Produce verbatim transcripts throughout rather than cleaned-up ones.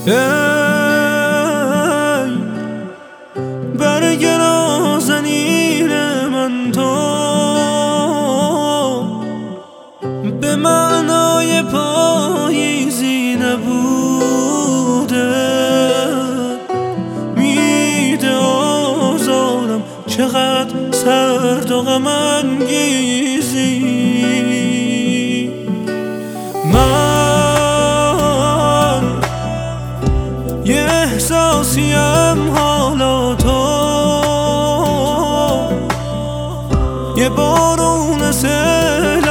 ای برگ نازنین من تو به معنای پاییزی نبوده، میده آزارم چقدر سرد و غم انگیزی. من یه احساسیم حالا تو، یه بارون سیل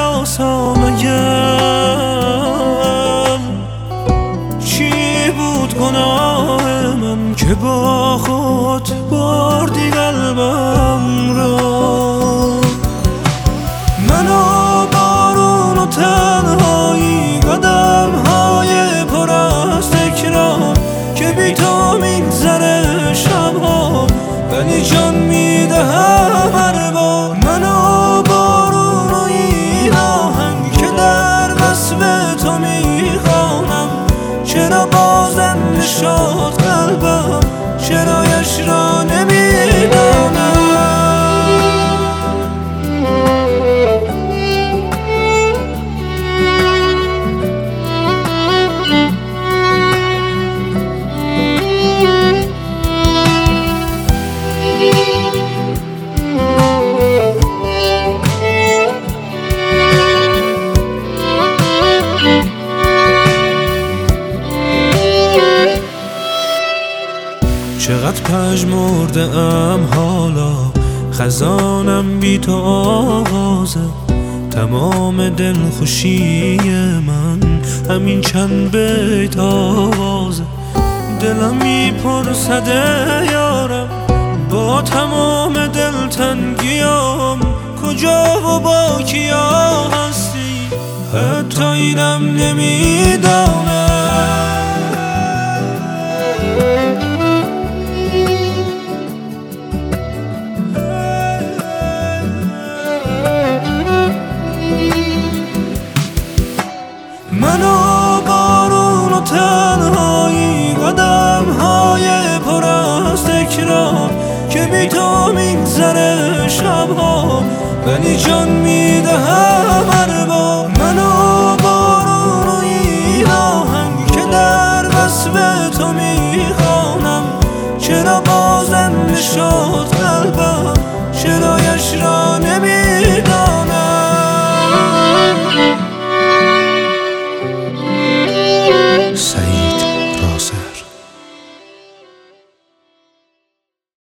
آسامیم. چی بود گناه من که با خود بردی قلبم رو؟ منو بارون و تنهایی، قدم های پر از تکرار که بی تو میگذره شبها، ولی جان میدهم هر بار. منو بارون و این آهنگ که در وصف تو میخوانم، چرا بازم نشد قلبم، چرایش را نمیدانم. چقدر پژمرده ام حالا، خزانم بی تو آغازه. تمام دلخوشی من همین چند بیت آوازه. دلم میپرسد یارم با تمام دلتنگیام، کجا و با کیا هستی؟ حتی اینم نمیدانم. منو بارون و تنهایی، قدم های پر از تکرار که بی تو میگذره شبها، ولی جان میدهم هر بار. منو بارون و این آهنگ که در وصف تو میخوانم، چرا بازم نشد قلبم، چرایش را نمیدانم. Say